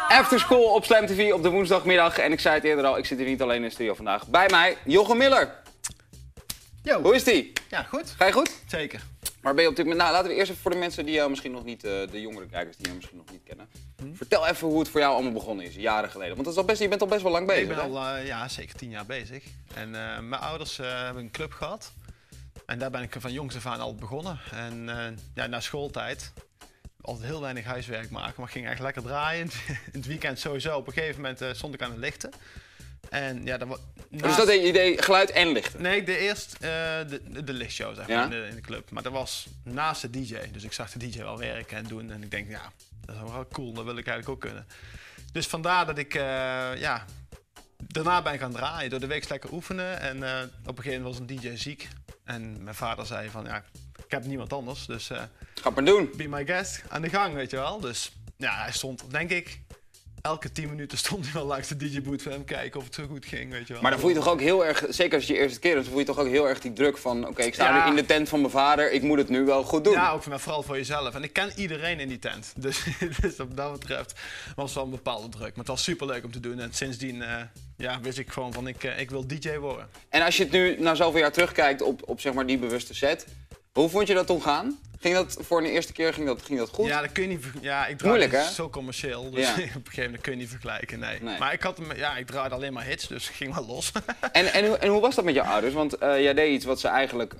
After School op Slam TV op de woensdagmiddag. En ik zei het eerder al, ik zit hier niet alleen in de studio vandaag. Bij mij, Jochem Miller. Yo. Hoe is die? Ja, goed. Ga je goed? Zeker. Waar ben je op dit moment? Nou, laten we eerst even voor de mensen die jou misschien nog niet, de jongere kijkers die jou misschien nog niet kennen. Vertel even hoe het voor jou allemaal begonnen is, jaren geleden. Want dat is al best, je bent al best wel lang bezig, Ik ben hè? al zeker 10 jaar bezig. En mijn ouders hebben een club gehad. En daar ben ik van jongs af aan al begonnen. En na schooltijd, altijd heel weinig huiswerk maken, maar ging echt lekker draaien. In het weekend sowieso. Op een gegeven moment stond ik aan het lichten. En ja, Dus dat idee geluid en lichten? Nee, ik deed eerst de lichtshow zeg maar, Ja? in de club. Maar dat was naast de DJ. Dus ik zag de DJ wel werken en doen. En ik denk, ja, dat is wel cool. Dat wil ik eigenlijk ook kunnen. Dus vandaar dat ik, daarna ben ik gaan draaien. Door de week lekker oefenen. En op een gegeven moment was een DJ ziek. En mijn vader zei van, ja, ik heb niemand anders. Dus Ga maar doen. be my guest. Aan de gang, weet je wel. Dus ja, hij stond, denk ik, elke 10 minuten stond hij wel langs de DJ-boot van hem kijken of het zo goed ging, weet je wel. Maar dan voel je toch ook heel erg, zeker als je je eerste keer is, dan voel je toch ook heel erg die druk van, oké, ik sta nu in de tent van mijn vader, ik moet het nu wel goed doen. Ja, ook vooral voor jezelf. En ik ken iedereen in die tent. Dus wat dat betreft was het wel een bepaalde druk. Maar het was superleuk om te doen. En sindsdien wist ik gewoon van, ik wil DJ worden. En als je het nu na zoveel jaar terugkijkt op zeg maar die bewuste set, hoe vond je dat toen gaan? Ging dat voor een eerste keer ging dat goed? Ja, dat kun je niet. Ja, ik Moeilijk, draai hè? zo commercieel. Dus Ja. op een gegeven moment kun je niet vergelijken. Nee. Maar ik draaide alleen maar hits, dus ik ging wel los. En hoe was dat met jouw ouders? Want jij deed iets wat ze eigenlijk,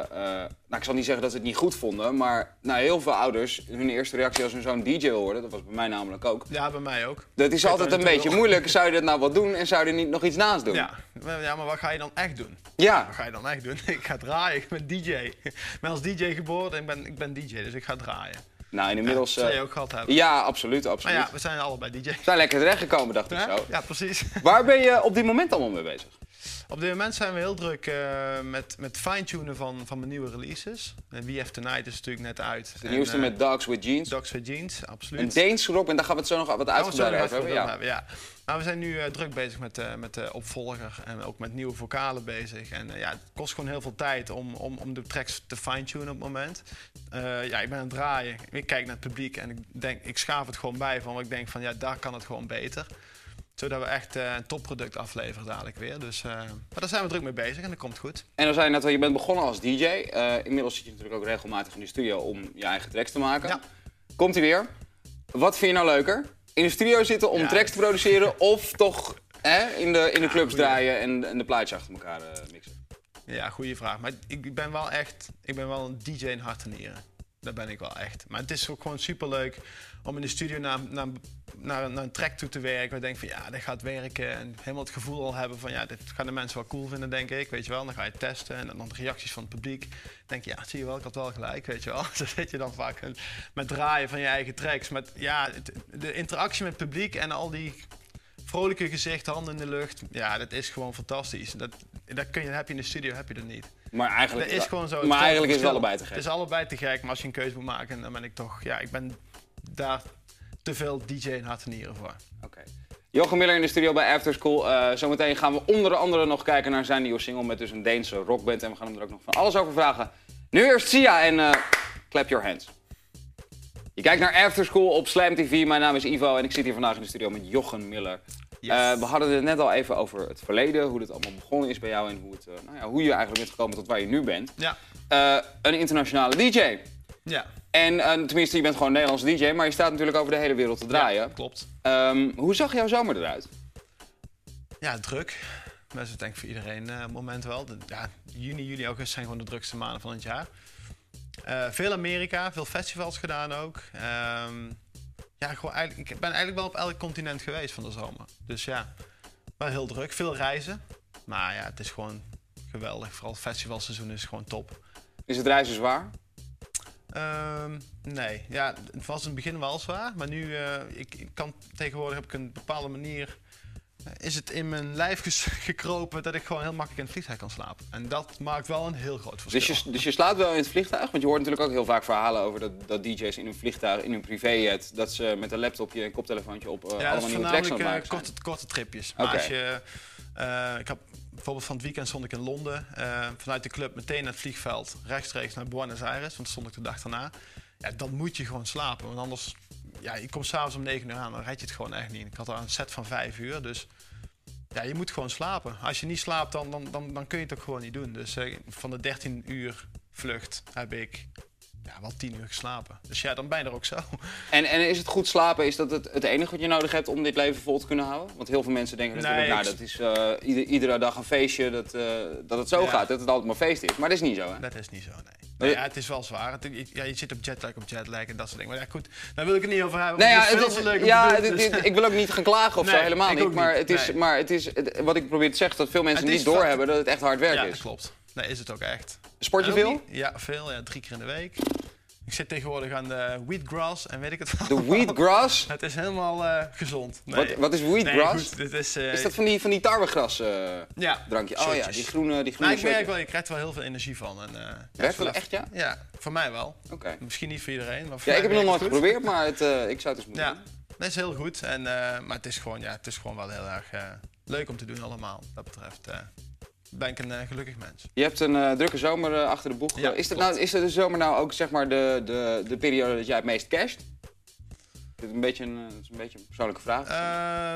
ik zal niet zeggen dat ze het niet goed vonden, maar heel veel ouders, hun eerste reactie als hun zoon DJ hoorde, dat was bij mij namelijk ook. Ja, bij mij ook. Dat is altijd een beetje moeilijk. Zou je dat nou wat doen en zou je er niet nog iets naast doen? Ja, maar wat ga je dan echt doen? Ja. Wat ga je dan echt doen? Ik ga draaien, ik ben DJ. Ik ben als DJ geboren en ik ben DJ, dus ik ga draaien. Nou, en inmiddels... dat zou je ook gehad hebben. Ja, absoluut. Maar ja, we zijn allebei DJ. We zijn lekker terechtgekomen, dacht ik zo. Ja, precies. Waar ben je op dit moment allemaal mee bezig? Op dit moment zijn we heel druk met fine-tunen van mijn nieuwe releases. En We Have Tonight is natuurlijk net uit. De nieuwste met Dogs with Jeans. Dogs with Jeans, absoluut. Een Deense rock, en daar gaan we het zo nog wat uitgebreider over hebben. Ja. Maar we zijn nu druk bezig met de opvolger en ook met nieuwe vocalen bezig. En het kost gewoon heel veel tijd om de tracks te fine-tunen op het moment. Ik ben aan het draaien, ik kijk naar het publiek en ik schaaf het gewoon bij van wat ik denk van ja, daar kan het gewoon beter. Zodat we echt een topproduct afleveren dadelijk weer. Dus, maar daar zijn we druk mee bezig en dat komt goed. En dan zei je net al, je bent begonnen als DJ. Inmiddels zit je natuurlijk ook regelmatig in de studio om je eigen tracks te maken. Ja. Komt ie weer. Wat vind je nou leuker? In de studio zitten om tracks te produceren of toch in de clubs draaien en de plaatjes achter elkaar mixen? Ja, goede vraag. Maar ik ben wel een DJ in hart en nieren. Dat ben ik wel echt. Maar het is ook gewoon superleuk om in de studio naar een track toe te werken. Waar je denkt van ja, dat gaat werken. En helemaal het gevoel al hebben van ja, dit gaan de mensen wel cool vinden, denk ik. Weet je wel, dan ga je testen en dan de reacties van het publiek. Dan denk je, ja, zie je wel, ik had wel gelijk, weet je wel. Zo zit je dan vaak met draaien van je eigen tracks. Met de interactie met het publiek en al die vrolijke gezichten, handen in de lucht. Ja, dat is gewoon fantastisch. Dat heb je in de studio, heb je dat niet. Maar eigenlijk is gewoon zo. Maar eigenlijk is het allebei te gek. Het is allebei te gek, maar als je een keuze moet maken, dan ben ik toch, ik ben daar te veel DJ in hart en nieren voor. Oké. Jochem Miller in de studio bij After School. Zometeen gaan we onder andere nog kijken naar zijn nieuwe single met dus een Deense rockband. En we gaan hem er ook nog van alles over vragen. Nu eerst Sia en Clap Your Hands. Je kijkt naar After School op Slam TV. Mijn naam is Ivo en ik zit hier vandaag in de studio met Jochem Miller. Yes. We hadden het net al even over het verleden, hoe dit allemaal begonnen is bij jou en hoe je eigenlijk bent gekomen tot waar je nu bent. Ja. Een internationale DJ. Ja. En tenminste, je bent gewoon een Nederlandse DJ, maar je staat natuurlijk over de hele wereld te draaien. Ja, klopt. Hoe zag jouw zomer eruit? Ja, druk. Dat is denk ik voor iedereen op het moment wel. Juni, juli, augustus zijn gewoon de drukste maanden van het jaar. Veel Amerika, veel festivals gedaan ook. Ik ben eigenlijk wel op elk continent geweest van de zomer. Dus ja, wel heel druk. Veel reizen. Maar ja, het is gewoon geweldig. Vooral het festivalseizoen is gewoon top. Is het reizen zwaar? Nee. Ja, het was in het begin wel zwaar. Maar nu, tegenwoordig heb ik een bepaalde manier... is het in mijn lijf gekropen dat ik gewoon heel makkelijk in het vliegtuig kan slapen. En dat maakt wel een heel groot verschil. Dus je slaapt wel in het vliegtuig? Want je hoort natuurlijk ook heel vaak verhalen over dat DJ's in hun vliegtuig, in hun privéjet, dat ze met een laptopje en een koptelefoontje op allemaal nieuwe tracks aan het maken zijn. Korte tripjes. Maar als je, ik heb bijvoorbeeld van het weekend stond ik in Londen. Vanuit de club meteen naar het vliegveld, rechtstreeks naar Buenos Aires, want stond ik de dag daarna. Ja, dan moet je gewoon slapen, want anders ja, je komt s'avonds om 9 uur aan, dan red je het gewoon echt niet. Ik had al een set van 5 uur, dus ja, je moet gewoon slapen. Als je niet slaapt, dan kun je het ook gewoon niet doen. Dus van de 13 uur vlucht heb ik wel 10 uur geslapen. Dus ja, dan ben je er ook zo. En is het goed slapen, is dat het enige wat je nodig hebt om dit leven vol te kunnen houden? Want heel veel mensen denken natuurlijk, dat is iedere dag een feestje, dat het zo gaat, dat het altijd maar feest is. Maar dat is niet zo, hè? Dat is niet zo, nee. Ja, het is wel zwaar. Je zit op jetlag en dat soort dingen. Maar ja, goed, daar wil ik het niet over hebben. Nou het is veel te leuk om te doen, dus. Ik wil ook niet gaan klagen of zo, helemaal niet. Maar het is wat ik probeer te zeggen, dat veel mensen niet doorhebben dat het echt hard werk is. Ja, dat klopt. Nee, is het ook echt. Sport je veel? Ja, veel. Ja, 3 keer in de week. Ik zit tegenwoordig aan de wheatgrass en weet ik het wel. De wheatgrass? Het is helemaal gezond. Nee. Wat is wheatgrass? Nee, goed, dit is dat van die tarwegras drankje? Oh ja, die groene ik merk wel, je krijgt er wel heel veel energie van. Werkt wel echt, ja? Ja, voor mij wel. Okay. Misschien niet voor iedereen. Maar ik heb het nog nooit geprobeerd, maar ik zou het eens moeten doen. Dat is heel goed. Maar het is gewoon wel heel erg leuk om te doen allemaal. Dat betreft ben ik een gelukkig mens. Je hebt een drukke zomer achter de boeg. Ja, is de zomer nou ook zeg maar de periode dat jij het meest casht? Is het een beetje een persoonlijke vraag?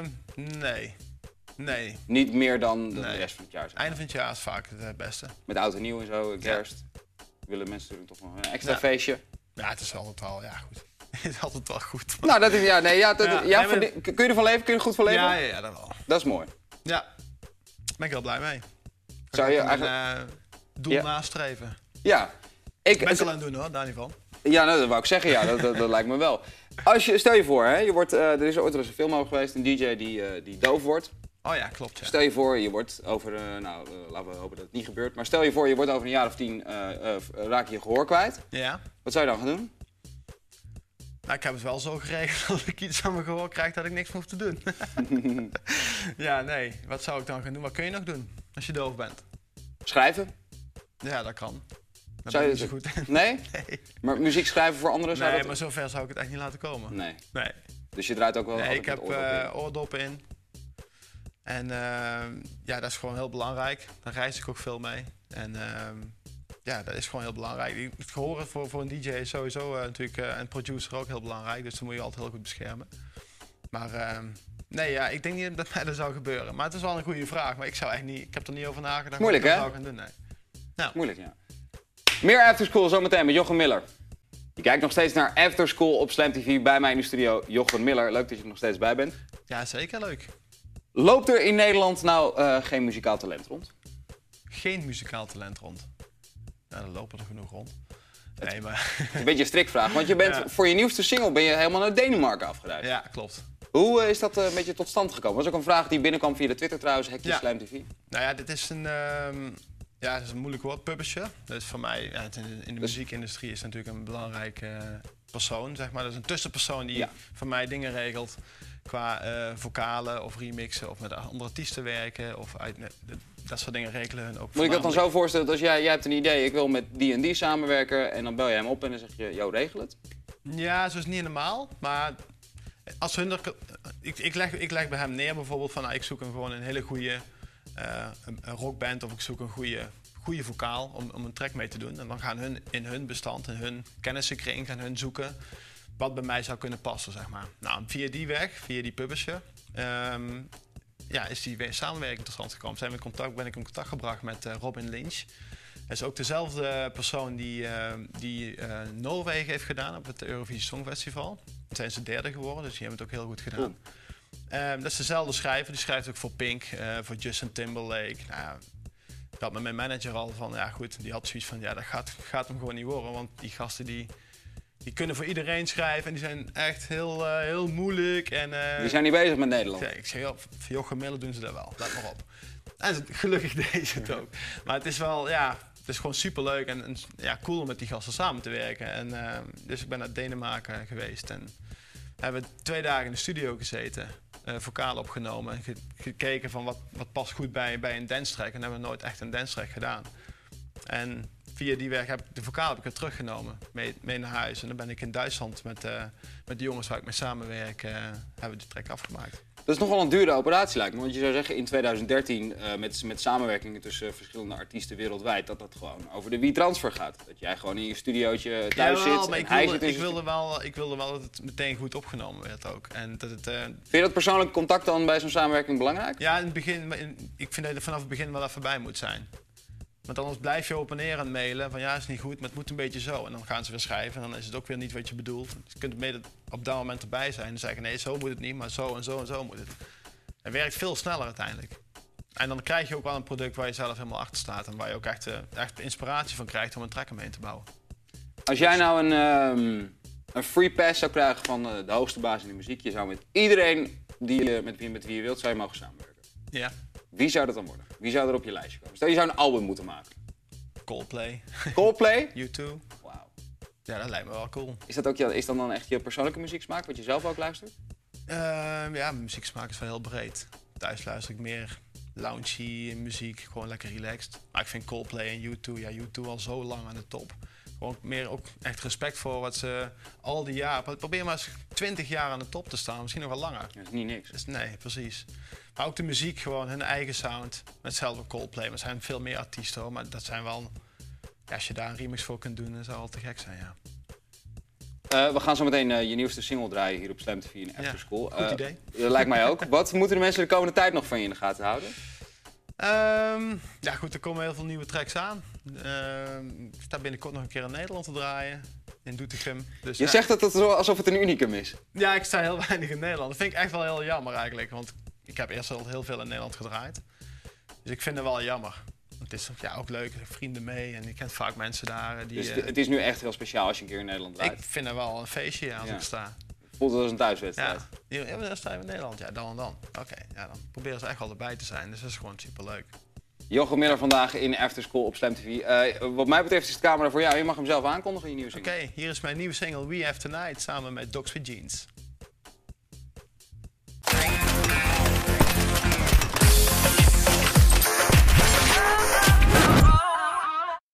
Nee. Niet meer dan de rest van het jaar? Einde van het jaar is vaak het beste. Met oud en nieuw en zo, kerst. Willen mensen natuurlijk toch nog een extra feestje? Ja, het is altijd wel, goed. Het is altijd wel goed. Maar... Nou, dat is, kun je ervan leven? Kun je er goed van leven? Ja, dat wel. Dat is mooi. Ja, daar ben ik heel blij mee. Zou je eigenlijk doel nastreven? Ja. Ik ben het al aan het doen hoor, daar niet van. Ja, nou, dat wou ik zeggen, ja, dat lijkt me wel. Stel je voor, hè, er is ooit eens een film over geweest, een DJ die doof wordt. Oh ja, klopt. Ja. Stel je voor, je wordt over, laten we hopen dat het niet gebeurt, maar stel je voor, je wordt over een jaar of 10, raak je je gehoor kwijt. Ja. Wat zou je dan gaan doen? Nou, ik heb het wel zo geregeld dat ik iets aan mijn gehoor krijg dat ik niks hoef te doen. Ja, nee. Wat zou ik dan gaan doen? Wat kun je nog doen als je doof bent? Schrijven? Ja, dat kan. Daar ben je niet zo goed in. Nee? Maar muziek schrijven voor anderen? Nee, maar zover zou ik het echt niet laten komen. Nee. Nee. Dus je draait ook wel ik heb oordoppen in. En dat is gewoon heel belangrijk. Daar reis ik ook veel mee. En dat is gewoon heel belangrijk. Het gehoor voor een DJ is sowieso natuurlijk en producer ook heel belangrijk. Dus dan moet je altijd heel goed beschermen. Maar ik denk niet dat mij dat zou gebeuren. Maar het is wel een goede vraag. Maar ik heb er niet over nagedacht. Moeilijk, hè? Zou gaan doen. Nee. Nou. Moeilijk, ja. Meer Afterschool zometeen met Jochem Miller. Je kijkt nog steeds naar Afterschool op Slam TV. Bij mij in de studio Jochem Miller. Leuk dat je er nog steeds bij bent. Ja, zeker leuk. Loopt er in Nederland nou geen muzikaal talent rond? Geen muzikaal talent rond? Ja, er lopen er genoeg rond. Nee, maar... Een beetje een strikvraag, want je bent voor je nieuwste single ben je helemaal naar Denemarken afgereisd. Ja, klopt. Hoe is dat een beetje tot stand gekomen? Dat was ook een vraag die binnenkwam via de Twitter trouwens, Hekje Slam TV. Nou ja, dit is dat is een moeilijk woord, publisher. Dat is voor mij, in de muziekindustrie is natuurlijk een belangrijke persoon, zeg maar. Dat is een tussenpersoon die voor mij dingen regelt qua vocalen of remixen of met andere artiesten werken of dat soort dingen regelen hun ook. Moet ik dat dan zo voorstellen dat als jij hebt een idee, ik wil met die en die samenwerken en dan bel je hem op en dan zeg je, yo, regel het? Ja, zo is het niet helemaal, maar als hun ik leg bij hem neer bijvoorbeeld van, ik zoek gewoon een hele goede een rockband of ik zoek een goede vocaal om een track mee te doen. En dan gaan hun in hun bestand, in hun kennissenkring, gaan hun zoeken wat bij mij zou kunnen passen, zeg maar. Nou, via die weg, via die publisher, is die samenwerking tot stand gekomen. Ben ik in contact gebracht met Robin Lynch. Dat is ook dezelfde persoon die Noorwegen heeft gedaan op het Eurovisie Songfestival. Dat zijn ze derde geworden, dus die hebben het ook heel goed gedaan. Dat is dezelfde schrijver, die schrijft ook voor Pink, voor Justin Timberlake. Nou, ik had met mijn manager al van, die had zoiets van, dat gaat hem gewoon niet worden. Want die gasten die kunnen voor iedereen schrijven en die zijn echt heel moeilijk. Die zijn niet bezig met Nederland. Ik zeg, voor Jochem Miller doen ze dat wel, let maar op. En gelukkig deed ze het ook. Maar het is wel, het is gewoon superleuk en cool om met die gasten samen te werken. Dus ik ben naar Denemarken geweest en hebben 2 dagen in de studio gezeten, vocaal opgenomen en gekeken van wat past goed bij een dance track. En hebben we nooit echt een dance track gedaan. En via die weg heb ik de vocaal weer teruggenomen, mee naar huis. En dan ben ik in Duitsland met de jongens waar ik mee samenwerk, hebben we die track afgemaakt. Dat is nogal een dure operatie lijkt me. Want je zou zeggen in 2013 met samenwerkingen tussen verschillende artiesten wereldwijd... dat gewoon over de WeTransfer gaat. Dat jij gewoon in je studiootje thuis zit en hij zit in ik wilde wel dat het meteen goed opgenomen werd ook. En dat het, Vind je dat persoonlijk contact dan bij zo'n samenwerking belangrijk? Ja, in het begin, ik vind dat je er vanaf het begin wel even bij moet zijn. Want anders blijf je op en neer aan het mailen van ja, is niet goed, maar het moet een beetje zo. En dan gaan ze weer schrijven en dan is het ook weer niet wat je bedoelt. Dus je kunt mede op dat moment erbij zijn en zeggen nee, zo moet het niet, maar zo en zo en zo moet het. Het werkt veel sneller uiteindelijk. En dan krijg je ook wel een product waar je zelf helemaal achter staat en waar je ook echt inspiratie van krijgt om een track omheen te bouwen. Als jij nou een free pass zou krijgen van de hoogste baas in de muziek, je zou met iedereen met wie je wilt, zou je mogen samenwerken. Ja. Wie zou dat dan worden? Wie zou er op je lijstje komen? Stel, je zou een album moeten maken. Coldplay. Coldplay? U2. Wauw. Ja, dat lijkt me wel cool. Is dat ook dan echt je persoonlijke muzieksmaak, wat je zelf ook luistert? Ja, mijn muzieksmaak is wel heel breed. Thuis luister ik meer loungy muziek, gewoon lekker relaxed. Maar ik vind Coldplay en U2, ja, U2 al zo lang aan de top. Gewoon meer ook echt respect voor wat ze al die jaren... Probeer maar eens 20 jaar aan de top te staan, misschien nog wel langer. Dat is niet niks. Dus nee, precies. Maar ook de muziek, gewoon hun eigen sound. Hetzelfde Coldplay, maar er zijn veel meer artiesten hoor. Maar dat zijn wel... Ja, als je daar een remix voor kunt doen, dan zou het te gek zijn, ja. We gaan zo meteen je nieuwste single draaien hier op Slam TV in After School. Goed idee. Dat lijkt mij ook. Wat moeten de mensen de komende tijd nog van je in de gaten houden? Ja goed, er komen heel veel nieuwe tracks aan. Ik sta binnenkort nog een keer in Nederland te draaien. In Doetinchem. Dus, Je zegt het alsof het een unicum is. Ja, ik sta heel weinig in Nederland. Dat vind ik echt wel heel jammer eigenlijk. Want ik heb eerst al heel veel in Nederland gedraaid. Dus ik vind het wel jammer. Het is ook leuk, er zijn vrienden mee en je kent vaak mensen daar. Dus het is nu echt heel speciaal als je een keer in Nederland draait? Ik vind het wel een feestje als ik sta. Voelt het als een thuiswedstrijd? Ja, dan sta je in Nederland. Ja, dan en dan. Oké, ja, dan proberen ze echt wel erbij te zijn. Dus dat is gewoon superleuk. Jochem Miller vandaag in After School op Slam TV. Wat mij betreft is de camera voor jou. Je mag hem zelf aankondigen in je nieuwe single. Oké, hier is mijn nieuwe single We Have Tonight samen met Dogs with Jeans.